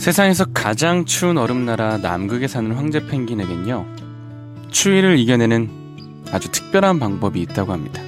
세상에서 가장 추운 얼음나라 남극에 사는 황제 펭귄에겐요, 추위를 이겨내는 아주 특별한 방법이 있다고 합니다.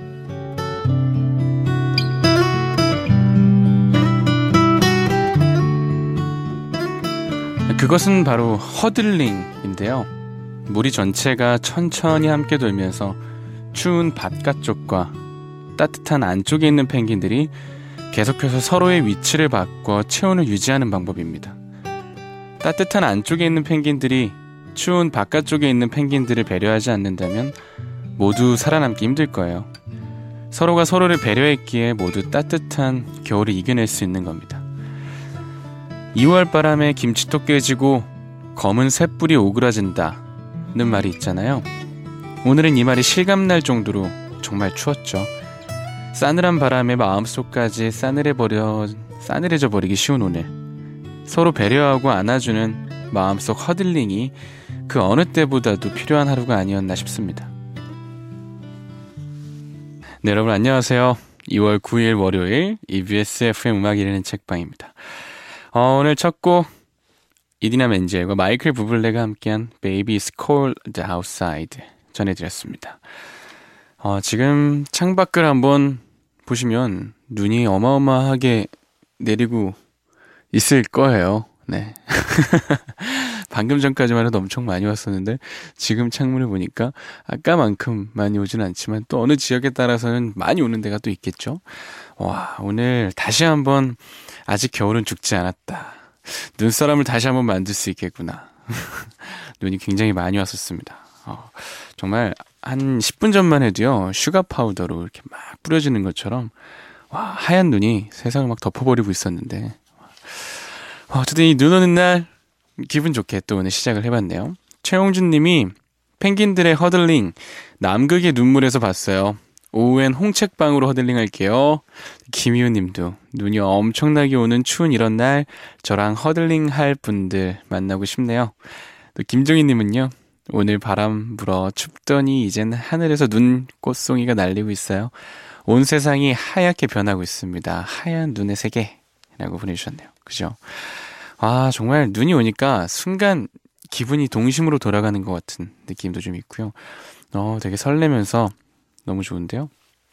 그것은 바로 허들링인데요. 무리 전체가 천천히 함께 돌면서 추운 바깥쪽과 따뜻한 안쪽에 있는 펭귄들이 계속해서 서로의 위치를 바꿔 체온을 유지하는 방법입니다. 따뜻한 안쪽에 있는 펭귄들이 추운 바깥쪽에 있는 펭귄들을 배려하지 않는다면 모두 살아남기 힘들 거예요. 서로가 서로를 배려했기에 모두 따뜻한 겨울을 이겨낼 수 있는 겁니다. 2월 바람에 김치도 깨지고 검은 쇳불이 오그라진다는 말이 있잖아요. 오늘은 이 말이 실감날 정도로 정말 추웠죠. 싸늘한 바람에 마음속까지 싸늘해져 버리기 쉬운 오늘, 서로 배려하고 안아주는 마음속 허들링이 그 어느 때보다도 필요한 하루가 아니었나 싶습니다. 네, 여러분 안녕하세요. 2월 9일 월요일 EBS FM 음악 읽는 책방입니다. 오늘 첫 곡 이디나 멘젤과 마이클 부블레가 함께한 Baby It's Cold Outside 전해드렸습니다. 지금 창밖을 한번 보시면 눈이 어마어마하게 내리고 있을 거예요. 네. 방금 전까지만 해도 엄청 많이 왔었는데 지금 창문을 보니까 아까만큼 많이 오진 않지만 또 어느 지역에 따라서는 많이 오는 데가 또 있겠죠. 와, 오늘 다시 한번 아직 겨울은 죽지 않았다. 눈사람을 다시 한번 만들 수 있겠구나. 눈이 굉장히 많이 왔었습니다. 정말 한 10분 전만 해도요, 슈가 파우더로 이렇게 막 뿌려지는 것처럼 와, 하얀 눈이 세상을 막 덮어버리고 있었는데, 어쨌든 이 눈 오는 날 기분 좋게 또 오늘 시작을 해봤네요. 최용준 님이 펭귄들의 허들링 남극의 눈물에서 봤어요. 오후엔 홍책방으로 허들링 할게요. 김희우 님도 눈이 엄청나게 오는 추운 이런 날 저랑 허들링 할 분들 만나고 싶네요. 또 김종희 님은요, 오늘 바람 불어 춥더니 이젠 하늘에서 눈 꽃송이가 날리고 있어요. 온 세상이 하얗게 변하고 있습니다. 하얀 눈의 세계라고 보내주셨네요. 그죠? 아, 정말 눈이 오니까 순간 기분이 동심으로 돌아가는 것 같은 느낌도 좀 있고요. 되게 설레면서 너무 좋은데요.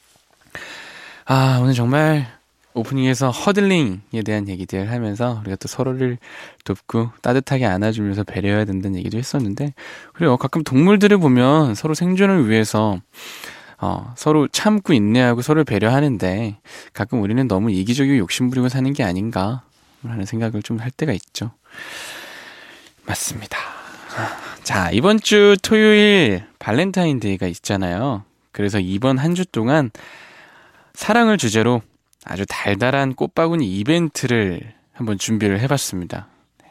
아, 오늘 정말 오프닝에서 허들링에 대한 얘기들 하면서 우리가 또 서로를 돕고 따뜻하게 안아주면서 배려해야 된다는 얘기도 했었는데, 그래요. 가끔 동물들을 보면 서로 생존을 위해서 서로 참고 인내하고 서로를 배려하는데 가끔 우리는 너무 이기적이고 욕심부리고 사는 게 아닌가 하는 생각을 좀 할 때가 있죠. 맞습니다. 자, 이번 주 토요일 발렌타인데이가 있잖아요. 그래서 이번 한 주 동안 사랑을 주제로 아주 달달한 꽃바구니 이벤트를 한번 준비를 해봤습니다.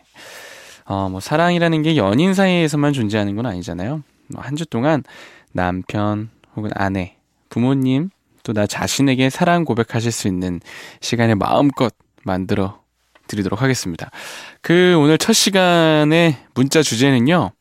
사랑이라는 게 연인 사이에서만 존재하는 건 아니잖아요. 한 주 동안 남편 혹은 아내, 부모님, 또 나 자신에게 사랑 고백하실 수 있는 시간을 마음껏 만들어 드리도록 하겠습니다. 오늘 첫 시간의 문자 주제는요,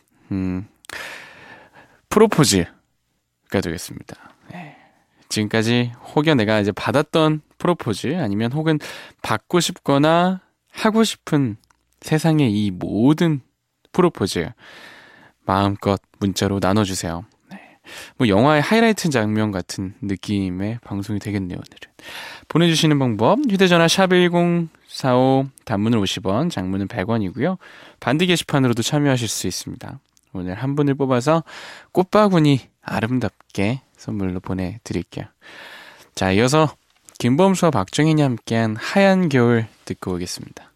프로포즈가 되겠습니다. 네. 지금까지 혹여 내가 이제 받았던 프로포즈 아니면 혹은 받고 싶거나 하고 싶은 세상의 이 모든 프로포즈 마음껏 문자로 나눠주세요. 네. 영화의 하이라이트 장면 같은 느낌의 방송이 되겠네요. 오늘은 보내주시는 방법, 휴대전화 샵1045, 단문은 50원, 장문은 100원이고요 반디 게시판으로도 참여하실 수 있습니다. 오늘 한 분을 뽑아서 꽃바구니 아름답게 선물로 보내드릴게요. 자, 이어서 김범수와 박정현이 함께한 하얀 겨울 듣고 오겠습니다.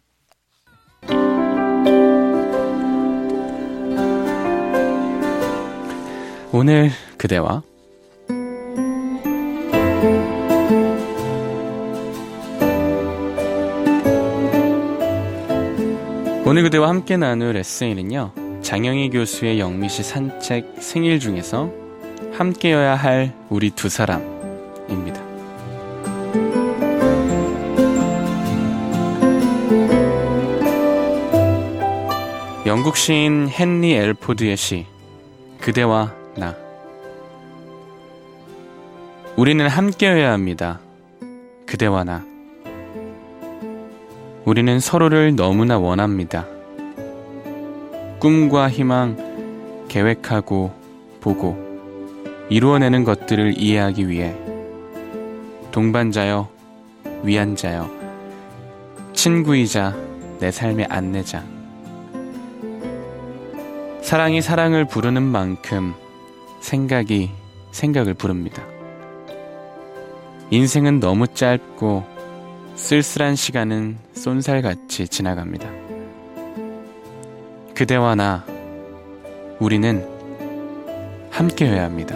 오늘 그대와 오늘 그대와 함께 나눌 에세이는요, 장영희 교수의 영미시 산책 생일 중에서 함께여야 할 우리 두 사람입니다. 영국 시인 헨리 엘포드의 시 그대와 나. 우리는 함께여야 합니다. 그대와 나. 우리는 서로를 너무나 원합니다. 꿈과 희망, 계획하고 보고 이루어내는 것들을 이해하기 위해 동반자여, 위안자여, 친구이자 내 삶의 안내자. 사랑이 사랑을 부르는 만큼 생각이 생각을 부릅니다. 인생은 너무 짧고 쓸쓸한 시간은 쏜살같이 지나갑니다. 그대와 나, 우리는 함께여야 합니다.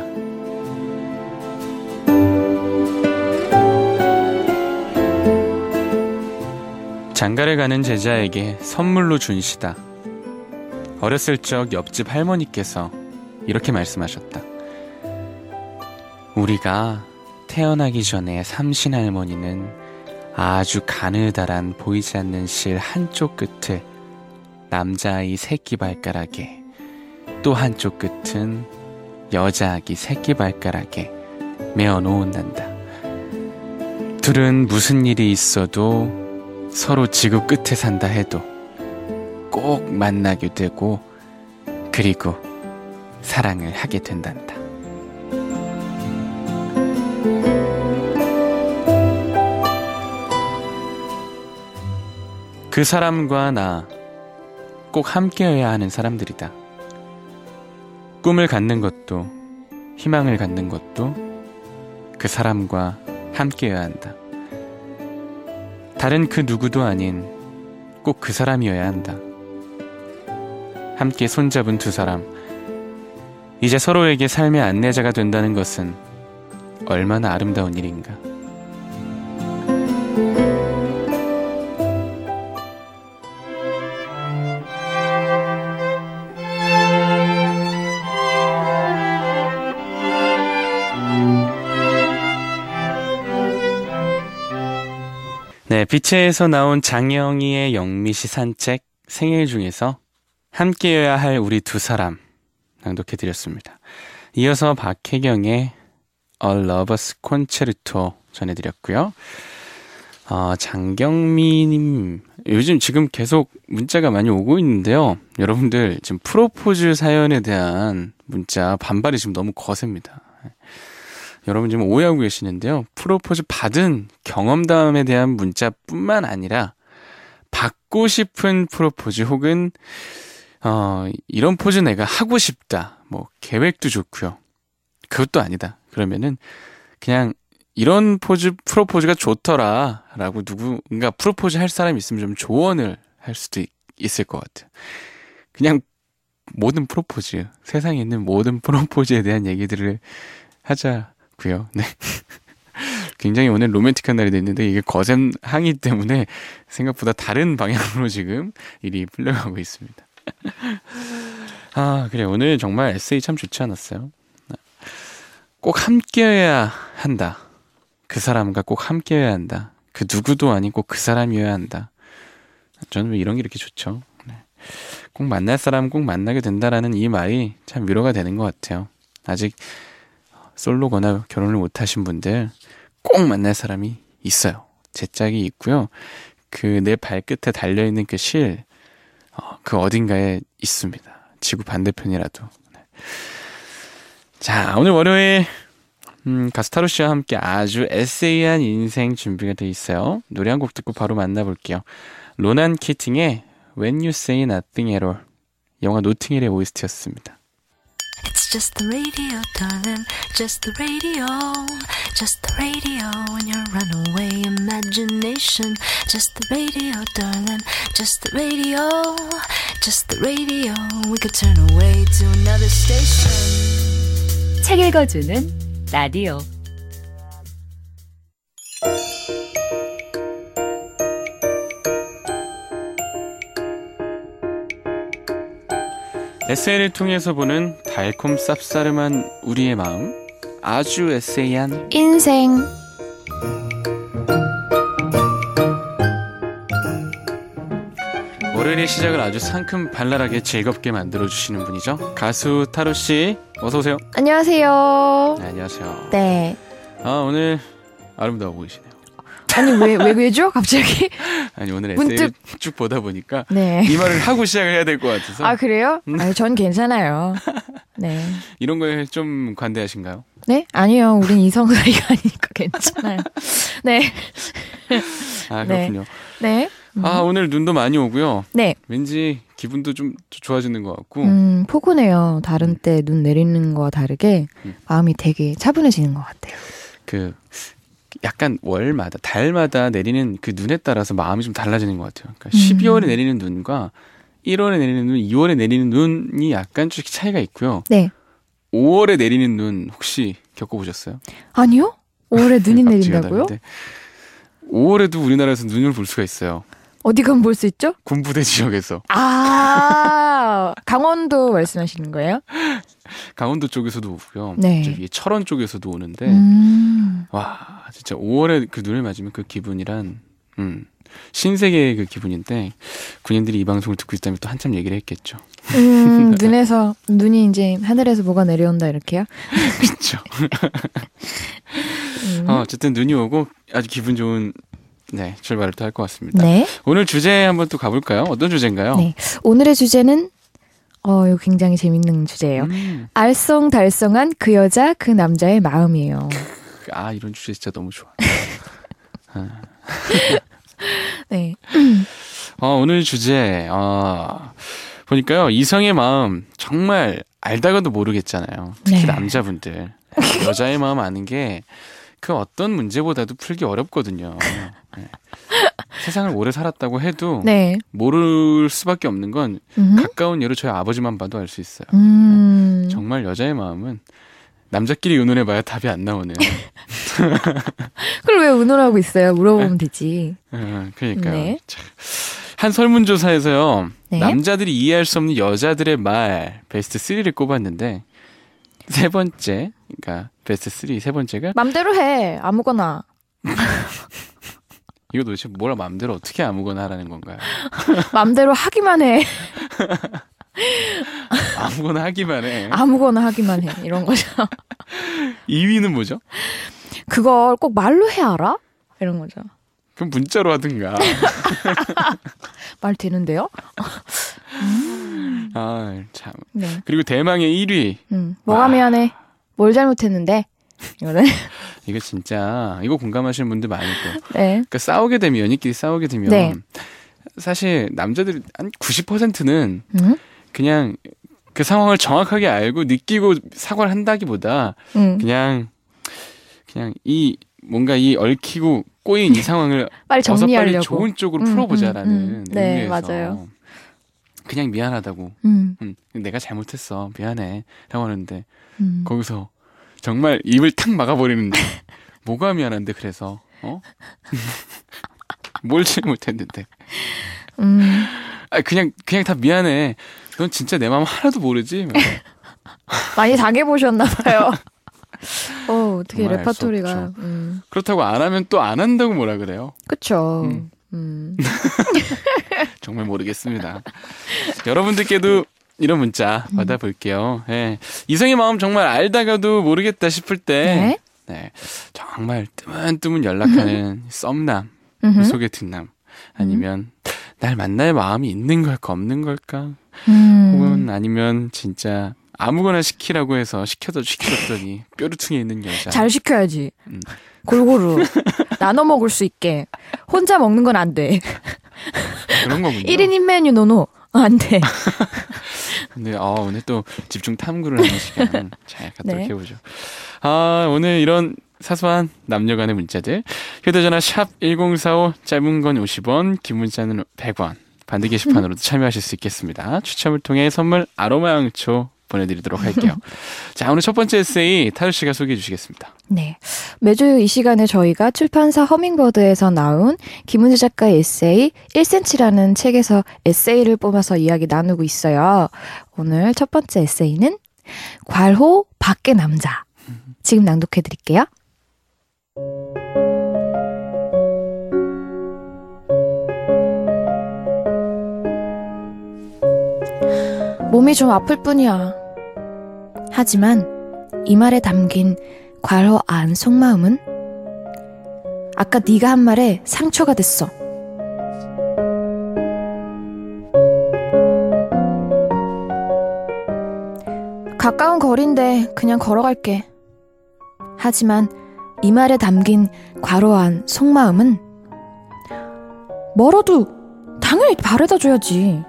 장가를 가는 제자에게 선물로 준 시다. 어렸을 적 옆집 할머니께서 이렇게 말씀하셨다. 우리가 태어나기 전에 삼신 할머니는 아주 가느다란 보이지 않는 실 한쪽 끝을 남자아이 새끼발가락에, 또 한쪽 끝은 여자아기 새끼발가락에 메어 놓는단다. 둘은 무슨 일이 있어도 서로 지구 끝에 산다 해도 꼭 만나게 되고 그리고 사랑을 하게 된단다. 그 사람과 나 꼭 함께여야 하는 사람들이다. 꿈을 갖는 것도 희망을 갖는 것도 그 사람과 함께여야 한다. 다른 그 누구도 아닌 꼭 그 사람이어야 한다. 함께 손잡은 두 사람, 이제 서로에게 삶의 안내자가 된다는 것은 얼마나 아름다운 일인가. 네, 빛에서 나온 장영희의 영미시 산책 생일 중에서 함께여야 할 우리 두 사람 낭독해드렸습니다. 이어서 박혜경의 A Lover's Concerto 전해드렸고요. 장경미님, 요즘 지금 계속 문자가 많이 오고 있는데요. 여러분들 지금 프로포즈 사연에 대한 문자 반발이 지금 너무 거셉니다. 여러분 지금 오해하고 계시는데요. 프로포즈 받은 경험담에 대한 문자뿐만 아니라 받고 싶은 프로포즈 혹은 이런 포즈 내가 하고 싶다. 뭐 계획도 좋고요. 그것도 아니다. 그러면은 그냥 이런 프로포즈가 좋더라 라고 누군가 프로포즈 할 사람이 있으면 좀 조언을 할 수도 있을 것 같아요. 그냥 모든 프로포즈, 세상에 있는 모든 프로포즈에 대한 얘기들을 하자고요. 네. 굉장히 오늘 로맨틱한 날이 됐는데 이게 거센 항의 때문에 생각보다 다른 방향으로 지금 일이 풀려가고 있습니다. 그래, 오늘 정말 에세이 참 좋지 않았어요? 꼭 함께여야 한다. 그 사람과 꼭 함께여야 한다. 그 누구도 아니고 그 사람이어야 한다. 저는 왜 이런 게 이렇게 좋죠? 네. 꼭 만날 사람 꼭 만나게 된다라는 이 말이 참 위로가 되는 것 같아요. 아직 솔로거나 결혼을 못하신 분들 꼭 만날 사람이 있어요. 제 짝이 있고요. 그 내 발끝에 달려있는 그 실, 그 어딘가에 있습니다. 지구 반대편이라도. 네. 자, 오늘 월요일 가스타로 씨와 함께 아주 에세이한 인생 준비가 돼 있어요. 노래 한 곡 듣고 바로 만나볼게요. 로난 키팅의 When You Say Nothing at All, 영화 노팅힐의 OST였습니다. It's just the radio, darling, just the radio, just the radio in your runaway imagination. Just the radio, darling, just the radio, just the radio. We could turn away to another station. 책 읽어주는 라디오. 에세이를 통해서 보는 달콤 쌉싸름한 우리의 마음, 아주 에세이한 인생. 월요일의 시작을 아주 상큼 발랄하게 즐겁게 만들어주시는 분이죠. 가수 타로씨, 어서오세요. 안녕하세요. 네, 안녕하세요. 네. 오늘 아름다워 보이시네요. 아니 왜죠? 갑자기? 아니 오늘 에세이를 문득. 쭉 보다 보니까 네. 이 말을 하고 시작을 해야 될 것 같아서 아 그래요? 아니, 전 괜찮아요. 네. 이런 거에 좀 관대하신가요? 네? 아니요. 우린 이성 사이가 아니니까 괜찮아요. 네. 아 그렇군요. 네. 아 오늘 눈도 많이 오고요. 네. 왠지 기분도 좀 좋아지는 것 같고 포근해요. 다른 때 눈 내리는 거와 다르게 마음이 되게 차분해지는 것 같아요. 그 약간 월마다 달마다 내리는 그 눈에 따라서 마음이 좀 달라지는 것 같아요. 그러니까 12월에 내리는 눈과 1월에 내리는 눈, 2월에 내리는 눈이 약간 좀 차이가 있고요. 네. 5월에 내리는 눈 혹시 겪어보셨어요? 아니요? 5월에 눈이 내린다고요? 5월에도 우리나라에서 눈을 볼 수가 있어요. 어디 가면 볼 수 있죠? 군부대 지역에서. 아, 강원도 말씀하시는 거예요? 강원도 쪽에서도 오고요. 네. 저기 철원 쪽에서도 오는데 와 진짜 5월에 그 눈을 맞으면 그 기분이란 신세계의 그 기분인데 군인들이 이 방송을 듣고 있다면 또 한참 얘기를 했겠죠. 눈에서 눈이 이제 하늘에서 뭐가 내려온다 이렇게요? 그렇죠. 어쨌든 눈이 오고 아주 기분 좋은 네 출발을 또 할 것 같습니다. 네. 오늘 주제 한번 또 가볼까요? 어떤 주제인가요? 네. 오늘의 주제는 이거 굉장히 재밌는 주제예요. 알쏭달쏭한 그 여자 그 남자의 마음이에요. 아 이런 주제 진짜 너무 좋아. 네. 오늘 주제 보니까요 이성의 마음 정말 알다가도 모르겠잖아요. 특히 네. 남자분들 여자의 마음 아는 게 그 어떤 문제보다도 풀기 어렵거든요. 네. 세상을 오래 살았다고 해도 네. 모를 수밖에 없는 건 가까운 예로 저희 아버지만 봐도 알 수 있어요. 정말 여자의 마음은 남자끼리 의논해봐야 답이 안 나오네요. 그걸 왜 의논하고 있어요? 물어보면 되지. 그러니까요. 네. 한 설문조사에서요. 네. 남자들이 이해할 수 없는 여자들의 말 베스트 3를 꼽았는데 세 번째, 그러니까 베스트 3 세 번째가 맘대로 해. 아무거나. 이거 도대체 뭐라 마음대로 어떻게 아무거나 하라는 건가요? 맘대로 하기만 해. 아무거나 하기만 해. 아무거나 하기만 해. 이런 거죠. 2위는 뭐죠? 그걸 꼭 말로 해야 알아? 이런 거죠. 그럼 문자로 하든가. 말 되는데요? 아, 참. 네. 그리고 대망의 1위. 뭐가 미안해? 뭘 잘못했는데? 이거는. 이거 진짜 이거 공감하시는 분들 많을 거예요. 네. 그러니까 싸우게 되면 연인끼리 싸우게 되면 네. 사실 남자들 한 90%는 그냥 그 상황을 정확하게 알고 느끼고 사과를 한다기보다 그냥 이 뭔가 이 얽히고 꼬인 이 상황을 빨리 정리하려고. 빨리 좋은 쪽으로 풀어보자라는 네, 의미에서 맞아요. 그냥 미안하다고 내가 잘못했어 미안해 라고 하는데 거기서 정말 입을 탁 막아버리는데 뭐가 미안한데 그래서 뭘 잘못했는데 그냥 다 미안해 넌 진짜 내 마음 하나도 모르지 많이 당해보셨나 봐요. 어떻게 레파토리가. 그렇다고 안 하면 또 안 한다고 뭐라 그래요? 그쵸. 정말 모르겠습니다. 여러분들께도 이런 문자 받아볼게요. 네. 이성의 마음 정말 알다가도 모르겠다 싶을 때 네. 정말 뜨문뜨문 연락하는 썸남, 소개팅남 아니면 날 만날 마음이 있는 걸까 없는 걸까 혹은 아니면 진짜 아무거나 시키라고 해서 시켰더니 뾰루퉁에 있는 여자. 잘 시켜야지. 골고루 나눠 먹을 수 있게. 혼자 먹는 건 안 돼. 그런 거군요. 1인인 메뉴 노노. 안 돼. 근데 오늘 또 집중 탐구를 하는 시간 잘 갖도록 네. 해보죠. 오늘 이런 사소한 남녀 간의 문자들 휴대전화 샵 1045 짧은 건 50원 긴 문자는 100원 반대 게시판으로도 참여하실 수 있겠습니다. 추첨을 통해 선물 아로마 양초 보내드리도록 할게요. 자, 오늘 첫 번째 에세이 타루 씨가 소개해 주시겠습니다. 네. 매주 이 시간에 저희가 출판사 허밍버드에서 나온 김은주 작가의 에세이 1cm라는 책에서 에세이를 뽑아서 이야기 나누고 있어요. 오늘 첫 번째 에세이는 괄호 밖의 남자. 지금 낭독해 드릴게요. 몸이 좀 아플 뿐이야. 하지만 이 말에 담긴 괄호 안 속마음은 아까 네가 한 말에 상처가 됐어. 가까운 거리인데 그냥 걸어갈게. 하지만 이 말에 담긴 과로한 속마음은 멀어도 당연히 바래다 줘야지.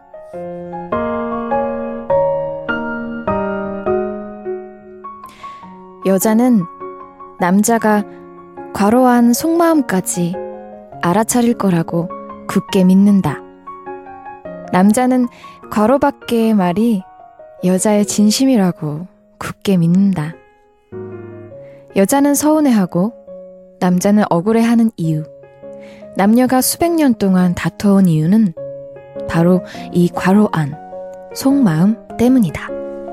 여자는 남자가 과로한 속마음까지 알아차릴 거라고 굳게 믿는다. 남자는 과로밖의 말이 여자의 진심이라고 굳게 믿는다. 여자는 서운해하고 남자는 억울해하는 이유. 남녀가 수백 년 동안 다퉈온 이유는 바로 이 과로한 속마음 때문이다.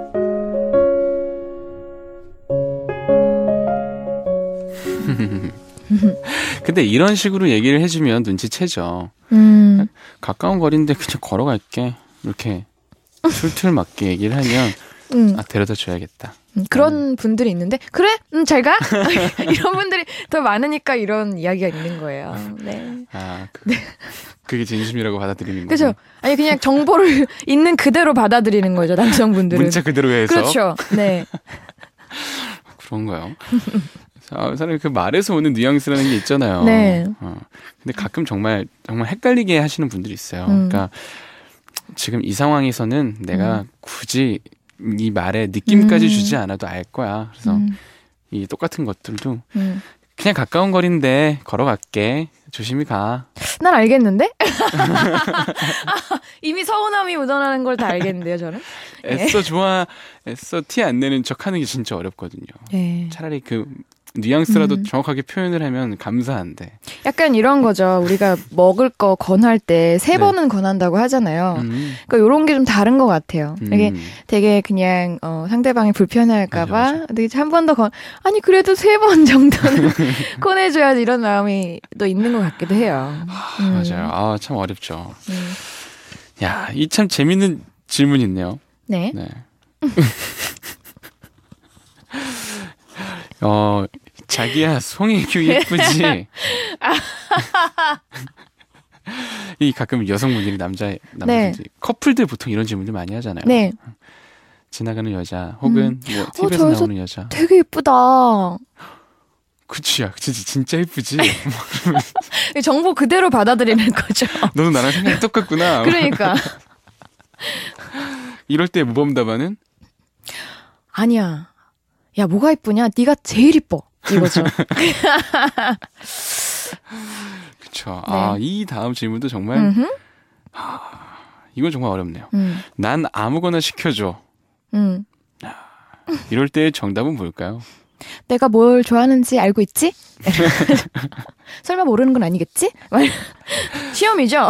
근데 이런 식으로 얘기를 해주면 눈치채죠. 가까운 거리인데 그냥 걸어갈게. 이렇게 툴툴 맞게 얘기를 하면 데려다 줘야겠다. 그런 분들이 있는데 그래? 잘 가? 이런 분들이 더 많으니까 이런 이야기가 있는 거예요. 네. 그게 진심이라고 받아들이는 거죠. 그렇죠. 아니 그냥 정보를 있는 그대로 받아들이는 거죠. 남성분들은. 문자 그대로 해서. 그렇죠. 네. 그런가요? 사람이 그 말에서 오는 뉘앙스라는 게 있잖아요. 네. 근데 가끔 정말 헷갈리게 하시는 분들이 있어요. 그러니까 지금 이 상황에서는 내가 굳이 이 말에 느낌까지 주지 않아도 알 거야. 그래서 이 똑같은 것들도 그냥 가까운 거리인데 걸어갈게. 조심히 가. 난 알겠는데? 이미 서운함이 묻어나는 걸 다 알겠는데요, 저는? 애써 티 안 내는 척 하는 게 진짜 어렵거든요. 네. 차라리 그 뉘앙스라도 정확하게 표현을 하면 감사한데. 약간 이런 거죠. 우리가 먹을 거 권할 때 3번은 권한다고 하잖아요. 그러니까 이런 게 좀 다른 것 같아요. 이게 되게 그냥 상대방이 불편해할까봐 한 번 더 아니 그래도 3번 정도는 권해줘야지 이런 마음이 또 있는 것 같기도 해요. 맞아요. 참 어렵죠. 야, 이 참 재밌는 질문이 있네요. 네. 자기야, 송혜교 예쁘지? 이 가끔 여성분들이 남자분들이 네. 커플들 보통 이런 질문들 많이 하잖아요. 네. 지나가는 여자 혹은 뭐 TV에서 나오는 여자. 되게 예쁘다. 그치, 야, 진짜 예쁘지? 정보 그대로 받아들이는 거죠. 너도 나랑 생각이 똑같구나. 그러니까. 이럴 때 모범답안은? 아니야. 야, 뭐가 이쁘냐? 네가 제일 이뻐. 이거죠. 그쵸. 네. 이 다음 질문도 정말 이건 정말 어렵네요. 난 아무거나 시켜줘. 이럴 때 정답은 뭘까요? 내가 뭘 좋아하는지 알고 있지? 설마 모르는 건 아니겠지? 시험이죠?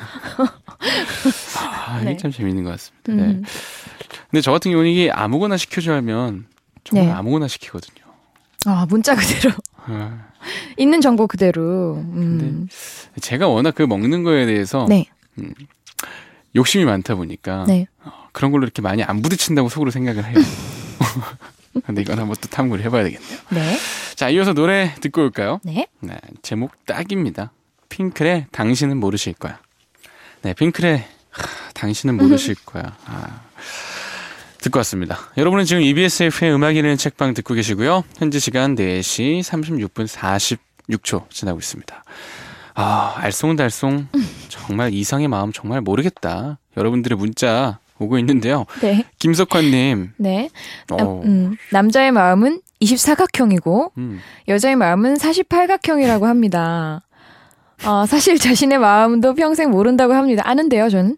이게 참 재밌는 것 같습니다. 네. 근데 저 같은 경우는 이게 아무거나 시켜줘 하면 정말 아무거나 시키거든요. 문자 그대로. 있는 정보 그대로. 근데 제가 워낙 그 먹는 거에 대해서 욕심이 많다 보니까 그런 걸로 이렇게 많이 안 부딪힌다고 속으로 생각을 해요. 근데 이건 한번 또 탐구를 해봐야 되겠네요. 네. 자, 이어서 노래 듣고 올까요? 네. 제목 딱입니다. 핑클의 당신은 모르실 거야. 네, 핑클의 당신은 모르실 거야. 듣고 왔습니다. 여러분은 지금 EBS FM의 음악이라는 책방 듣고 계시고요. 현재 시간 4시 36분 46초 지나고 있습니다. 알쏭달쏭 정말 이상의 마음 정말 모르겠다. 여러분들의 문자 오고 있는데요. 네. 김석환님. 네. 남자의 마음은 24각형이고 여자의 마음은 48각형이라고 합니다. 사실 자신의 마음도 평생 모른다고 합니다. 아는데요, 저는.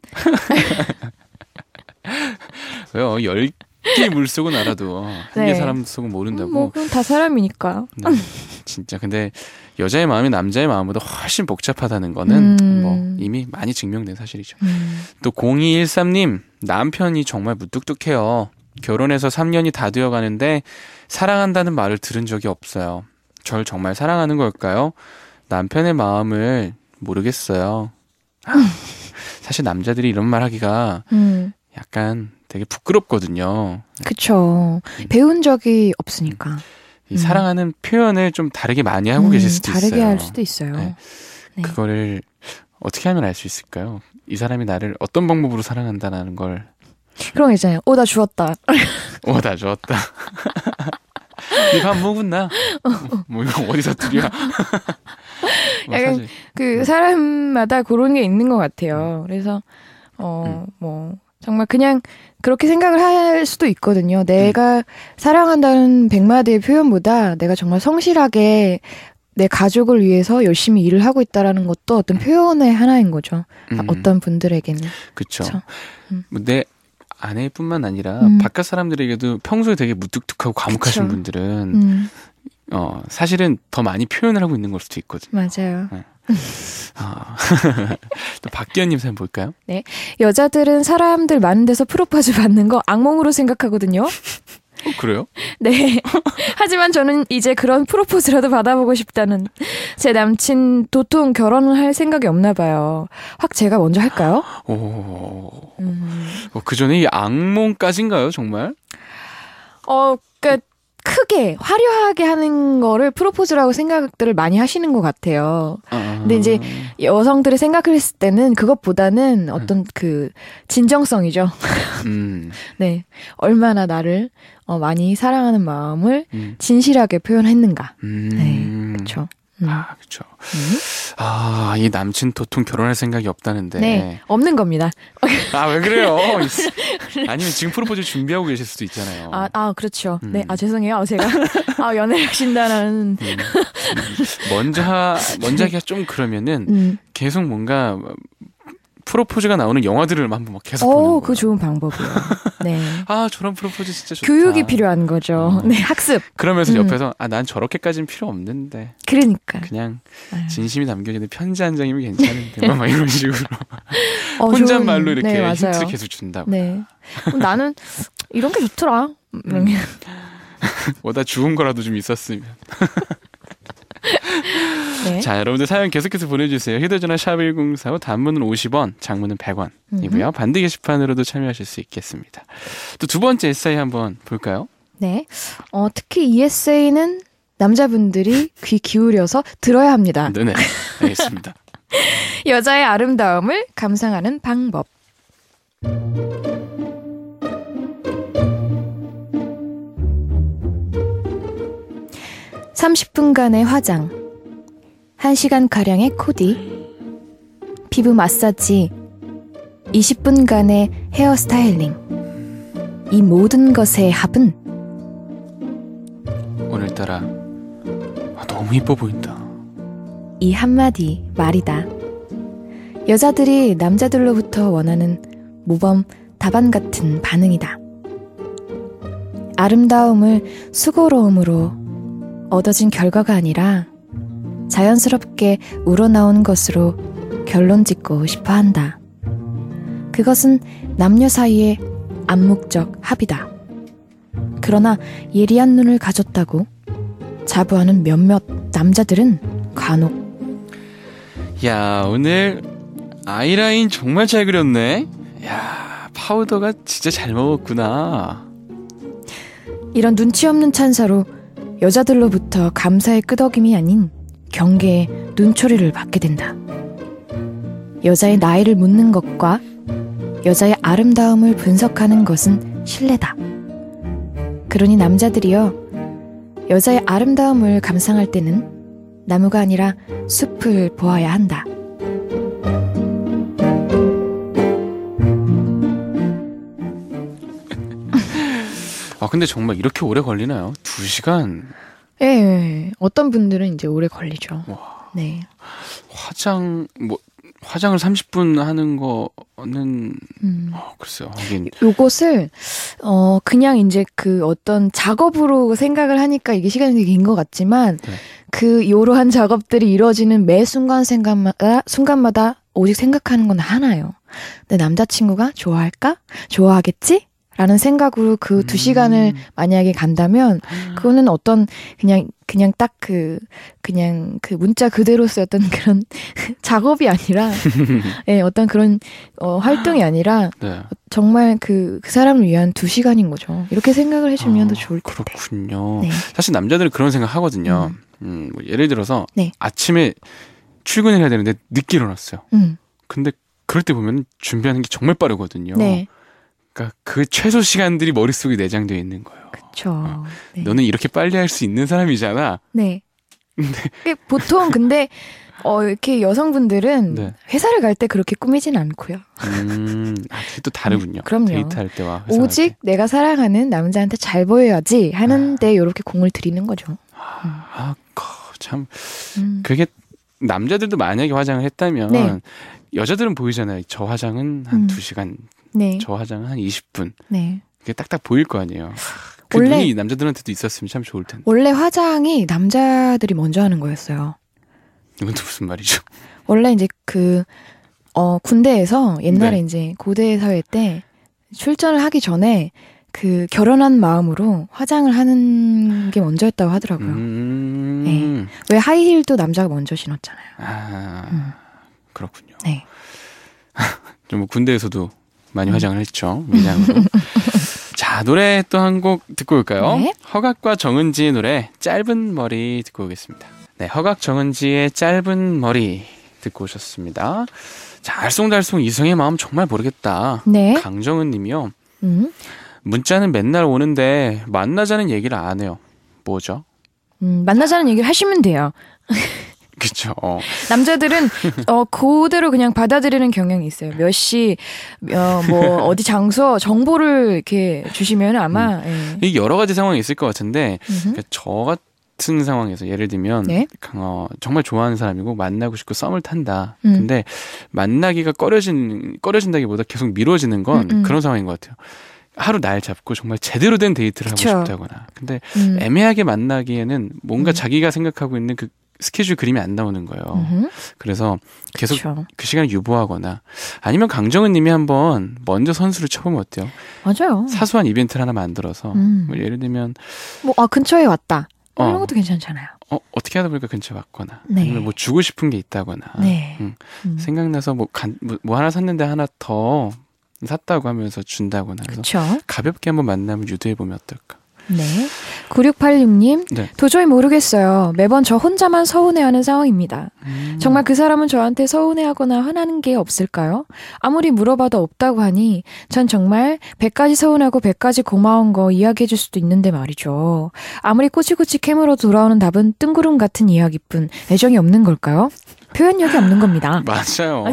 왜요? 10개 물속은 알아도 한 개 사람 속은 모른다고. 그럼 다 사람이니까. 네, 진짜 근데 여자의 마음이 남자의 마음보다 훨씬 복잡하다는 거는 뭐 이미 많이 증명된 사실이죠. 또 0213님, 남편이 정말 무뚝뚝해요. 결혼해서 3년이 다 되어가는데 사랑한다는 말을 들은 적이 없어요. 절 정말 사랑하는 걸까요? 남편의 마음을 모르겠어요. 사실 남자들이 이런 말 하기가 약간 되게 부끄럽거든요. 그쵸. 배운 적이 없으니까. 이 사랑하는 표현을 좀 다르게 많이 하고 계실 수도 있어요. 다르게 할 수도 있어요. 네. 네. 그거를 어떻게 하면 알 수 있을까요? 이 사람이 나를 어떤 방법으로 사랑한다는 걸. 그런 거 있잖아요. 나 주웠다. 다 좋았다. 니 밥 먹었나? 뭐 이거 어디서 들이야? 약간 그 사람마다 그런 게 있는 것 같아요. 그래서 뭐 정말 그냥 그렇게 생각을 할 수도 있거든요. 내가 사랑한다는 100마디의 표현보다 내가 정말 성실하게 내 가족을 위해서 열심히 일을 하고 있다라는 것도 어떤 표현의 하나인 거죠. 어떤 분들에게는. 그렇죠. 내 아내뿐만 아니라 바깥 사람들에게도 평소에 되게 무뚝뚝하고 과묵하신 그쵸. 분들은 사실은 더 많이 표현을 하고 있는 걸 수도 있거든요. 맞아요. 네. 또 박기현님 사연 볼까요? 네. 여자들은 사람들 많은 데서 프로포즈 받는 거 악몽으로 생각하거든요. 그래요? 네. 하지만 저는 이제 그런 프로포즈라도 받아보고 싶다는 제 남친 도통 결혼을 할 생각이 없나 봐요. 확 제가 먼저 할까요? 그 전에 이 악몽까지인가요, 정말? 그러니까 크게 화려하게 하는 거를 프로포즈라고 생각들을 많이 하시는 것 같아요. 근데 이제 여성들이 생각을 했을 때는 그것보다는 어떤 그 진정성이죠. 네. 얼마나 나를 많이 사랑하는 마음을 진실하게 표현했는가. 네. 그렇죠. 그렇죠. 이 남친 도통 결혼할 생각이 없다는데. 네, 없는 겁니다. 왜 그래요? 아니면 지금 프로포즈 준비하고 계실 수도 있잖아요. 그렇죠. 네, 죄송해요. 제가 연애를 하신다는. 먼저 하기가 좀 그러면은 계속 뭔가 프로포즈가 나오는 영화들을 한번 막 계속 보는 거예요. 그거 좋은 방법이에요. 네. 저런 프로포즈 진짜 좋다. 교육이 필요한 거죠. 네, 학습. 그러면서 옆에서 난 저렇게까지는 필요 없는데. 그러니까. 그냥 진심이 담겨있는 편지 한 장이면 괜찮은데 막 이런 식으로 혼잣말로 이렇게 네, 힌트를 계속 준다고. 네. 나는 이런 게 좋더라. 뭐다 죽은 거라도 좀 있었으면. 네. 자, 여러분들 사연 계속해서 보내주세요. 휴대전화 샵1045, 단문은 50원, 장문은 100원이고요. 반대 게시판으로도 참여하실 수 있겠습니다. 또 두 번째 에세이 한번 볼까요? 네. 특히 이 에세이는 남자분들이 귀 기울여서 들어야 합니다. 네네. 알겠습니다. 여자의 아름다움을 감상하는 방법. 30분간의 화장, 1시간가량의 코디, 피부 마사지, 20분간의 헤어스타일링. 이 모든 것의 합은 오늘따라 너무 이뻐 보인다. 이 한마디 말이다. 여자들이 남자들로부터 원하는 모범 답안 같은 반응이다. 아름다움을 수고로움으로 얻어진 결과가 아니라 자연스럽게 우러나온 것으로 결론 짓고 싶어 한다. 그것은 남녀 사이의 암묵적 합이다. 그러나 예리한 눈을 가졌다고 자부하는 몇몇 남자들은 간혹 야, 오늘 아이라인 정말 잘 그렸네. 야, 파우더가 진짜 잘 먹었구나. 이런 눈치 없는 찬사로 여자들로부터 감사의 끄덕임이 아닌 경계의 눈초리를 받게 된다. 여자의 나이를 묻는 것과 여자의 아름다움을 분석하는 것은 신뢰다. 그러니 남자들이여, 여자의 아름다움을 감상할 때는 나무가 아니라 숲을 보아야 한다. 근데 정말 이렇게 오래 걸리나요? 2시간? 예, 어떤 분들은 이제 오래 걸리죠. 와. 네. 화장을 30분 하는 거는 글쎄요. 하긴 요것을 그냥 이제 그 어떤 작업으로 생각을 하니까 이게 시간이 되게 긴 것 같지만 네. 그 이러한 작업들이 이루어지는 매 순간마다 오직 생각하는 건 하나예요. 내 남자친구가 좋아할까? 좋아하겠지? 라는 생각으로 그 2시간을 만약에 간다면 그거는 어떤 그냥 딱 그냥 그 문자 그대로 쓰였던 그런 작업이 아니라 예, 어떤 그런 활동이 아니라 네. 정말 그 사람을 위한 2시간인 거죠. 이렇게 생각을 해주면 더 좋을 텐데. 그렇군요. 네. 사실 남자들은 그런 생각 하거든요. 뭐 예를 들어서 네. 아침에 출근을 해야 되는데 늦게 일어났어요. 근데 그럴 때 보면 준비하는 게 정말 빠르거든요. 네. 그러니까 그 최소 시간들이 머릿속에 내장되어 있는 거예요. 그렇죠. 네. 너는 이렇게 빨리 할 수 있는 사람이잖아. 네. 보통 근데 이렇게 여성분들은 네. 회사를 갈 때 그렇게 꾸미진 않고요. 그게 또 다르군요. 그럼요. 데이트할 때와 회사 오직 때. 내가 사랑하는 남자한테 잘 보여야지 하는데 이렇게 공을 들이는 거죠. 참 음. 그게 남자들도 만약에 화장을 했다면 네. 여자들은 보이잖아요. 저 화장은 한 2시간, 네. 저 화장은 한 20분. 네. 그게 딱딱 보일 거 아니에요. 그 원래- 눈이 남자들한테도 있었으면 참 좋을 텐데. 원래 화장이 남자들이 먼저 하는 거였어요. 이건 또 무슨 말이죠? 원래 이제 군대에서 옛날에 네. 이제 고대 사회 때 출전을 하기 전에 그 결혼한 마음으로 화장을 하는 게 먼저였다고 하더라고요. 네. 왜 하이힐도 남자가 먼저 신었잖아요. 그렇군요. 네. 좀 뭐 군대에서도 많이 화장을 했죠. 위장으로. 자, 노래 또 한 곡 듣고 올까요? 네. 허각과 정은지의 노래 짧은 머리 듣고 오겠습니다. 네, 허각 정은지의 짧은 머리 듣고 오셨습니다. 자, 알쏭달쏭 이성의 마음 정말 모르겠다. 네. 강정은 님이요. 음. 문자는 맨날 오는데 만나자는 얘기를 안 해요. 뭐죠? 만나자는 얘기를 하시면 돼요. 그쵸. 남자들은 그대로 그냥 받아들이는 경향이 있어요. 몇 시, 뭐 어디 장소 정보를 이렇게 주시면 아마 예. 이게 여러 가지 상황이 있을 것 같은데 그러니까 저 같은 상황에서 예를 들면 네. 정말 좋아하는 사람이고 만나고 싶고 썸을 탄다. 음. 근데 만나기가 꺼려진다기보다 계속 미뤄지는 건 그런 상황인 것 같아요. 하루 날 잡고 정말 제대로 된 데이트를 그쵸. 하고 싶다거나. 근데 애매하게 만나기에는 뭔가 자기가 생각하고 있는 그 스케줄 그림이 안 나오는 거예요. 그래서 계속 그쵸. 그 시간을 유보하거나 아니면 강정은 님이 한번 먼저 선수를 쳐보면 어때요? 맞아요. 사소한 이벤트를 하나 만들어서 뭐 예를 들면 뭐 근처에 왔다. 이런 어. 것도 괜찮잖아요. 어떻게 하다 보니까 근처에 왔거나 네. 아니면 뭐 주고 싶은 게 있다거나 네. 생각나서 뭐 하나 샀는데 하나 더 샀다고 하면서 준다거나 그래서 그렇죠. 가볍게 한번 만남을 유도해보면 어떨까? 네. 9686님, 네. 도저히 모르겠어요. 매번 저 혼자만 서운해하는 상황입니다. 정말 그 사람은 저한테 서운해하거나 화나는 게 없을까요? 아무리 물어봐도 없다고 하니 전 정말 100가지 서운하고 100가지 고마운 거 이야기해줄 수도 있는데 말이죠. 아무리 꼬치꼬치 캐물어 돌아오는 답은 뜬구름 같은 이야기뿐 애정이 없는 걸까요? 표현력이 없는 겁니다. 맞아요.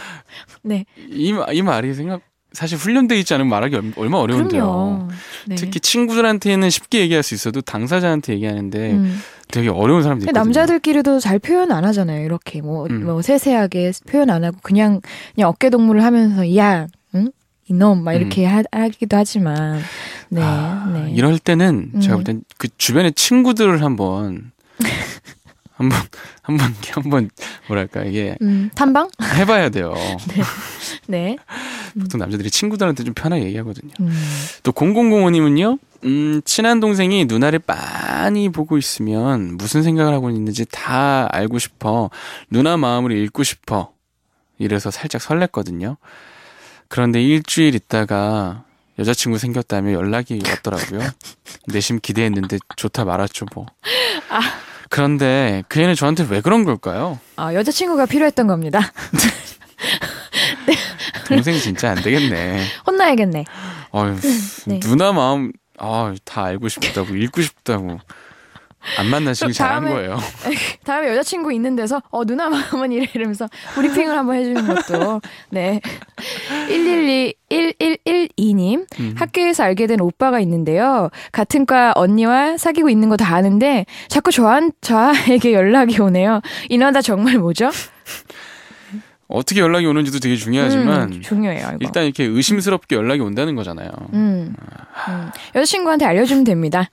네. 이 말이 사실 훈련돼 있지 않으면 말하기 얼마나 어려운데요. 그럼요. 네. 특히 친구들한테는 쉽게 얘기할 수 있어도 당사자한테 얘기하는데 되게 어려운 사람도 있거든요. 남자들끼리도 잘 표현 안 하잖아요. 이렇게 뭐 세세하게 표현 안 하고 그냥 어깨 동무를 하면서 야, 응? 이놈 막 이렇게 하기도 하지만 네. 네. 이럴 때는 제가 볼 땐 그 주변의 친구들을 한번 뭐랄까 이게 탐방? 해봐야 돼요. 네. 보통 남자들이 친구들한테 좀 편하게 얘기하거든요. 또 0005님은요. 친한 동생이 누나를 빤히 보고 있으면 무슨 생각을 하고 있는지 다 알고 싶어. 누나 마음을 읽고 싶어. 이래서 살짝 설렜거든요. 그런데 일주일 있다가 여자친구 생겼다며 연락이 왔더라고요. 내심 기대했는데 좋다 말았죠 뭐. 그런데 그 애는 저한테 왜 그런 걸까요? 여자친구가 필요했던 겁니다. 동생 진짜 안 되겠네. 혼나야겠네. 어휴, 네. 누나 마음 다 알고 싶다고 읽고 싶다고 안 만나시길 잘한 거예요. 다음에 여자친구 있는 데서 누나 마음은 이래 이러면서 브리핑을 한번 해주는 것도 네. 1112님 학교에서 알게 된 오빠가 있는데요. 같은 과 언니와 사귀고 있는 거 다 아는데 자꾸 저에게 연락이 오네요. 이 남자 정말 뭐죠? 어떻게 연락이 오는지도 되게 중요하지만 중요해요. 이거. 일단 이렇게 의심스럽게 연락이 온다는 거잖아요. 여자친구한테 알려주면 됩니다.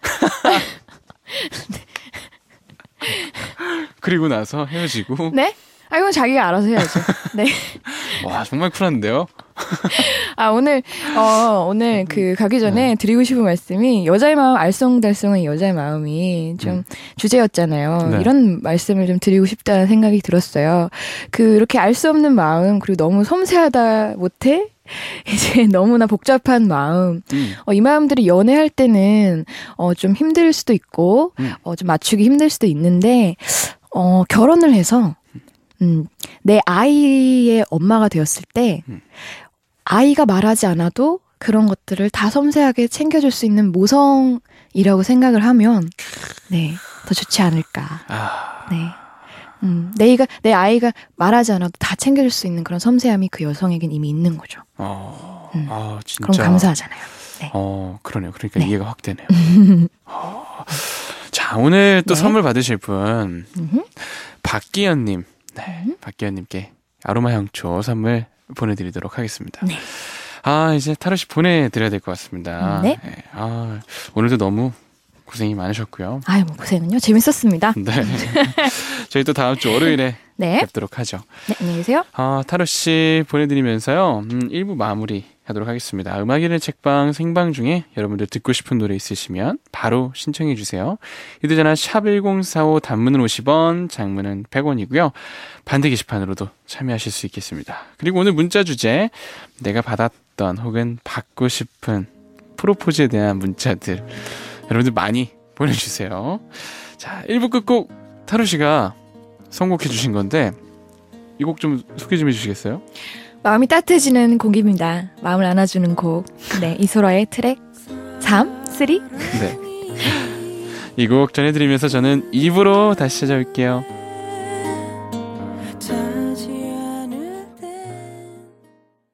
그리고 나서 헤어지고. 네? 이건 자기가 알아서 해야죠. 네. 와 정말 쿨한데요. 오늘 가기 전에 드리고 싶은 말씀이 여자의 마음 알쏭달쏭한 여자의 마음이 좀 주제였잖아요. 네. 이런 말씀을 좀 드리고 싶다는 생각이 들었어요. 이렇게 알 수 없는 마음, 그리고 너무 섬세하다 못해 이제 너무나 복잡한 마음. 이 마음들이 연애할 때는 좀 힘들 수도 있고 좀 맞추기 힘들 수도 있는데 결혼을 해서 내 아이의 엄마가 되었을 때 아이가 말하지 않아도 그런 것들을 다 섬세하게 챙겨줄 수 있는 모성이라고 생각을 하면 네, 더 좋지 않을까. 네. 내 아이가 말하지 않아도 다 챙겨줄 수 있는 그런 섬세함이 그 여성에겐 이미 있는 거죠. 진짜. 그럼 감사하잖아요. 네. 그러네요. 그러니까 네. 이해가 확 되네요. 자, 오늘 또 네. 선물 받으실 분, 박기현님. 네, 박기현님께 아로마 향초 선물 보내드리도록 하겠습니다. 네. 이제 타로씨 보내드려야 될 것 같습니다. 네. 오늘도 너무 고생이 많으셨고요. 뭐 고생은요. 재밌었습니다. 네. 저희 또 다음 주 월요일에 네. 뵙도록 하죠. 네, 안녕히 계세요. 타로씨 보내드리면서요. 1부 마무리 하도록 하겠습니다. 음악일의 책방 생방 중에 여러분들 듣고 싶은 노래 있으시면 바로 신청해 주세요. 휴대전화 샵1045 단문은 50원, 장문은 100원이고요. 반대 게시판으로도 참여하실 수 있겠습니다. 그리고 오늘 문자 주제, 내가 받았던 혹은 받고 싶은 프로포즈에 대한 문자들 여러분들 많이 보내주세요. 자, 1부 끝곡 타로씨가 선곡해 주신 건데 이 곡 좀 소개 좀 해주시겠어요? 마음이 따뜻해지는 곡입니다. 마음을 안아주는 곡. 네, 이소라의 트랙 3? 네. 이 곡 전해드리면서 저는 2부로 다시 찾아올게요.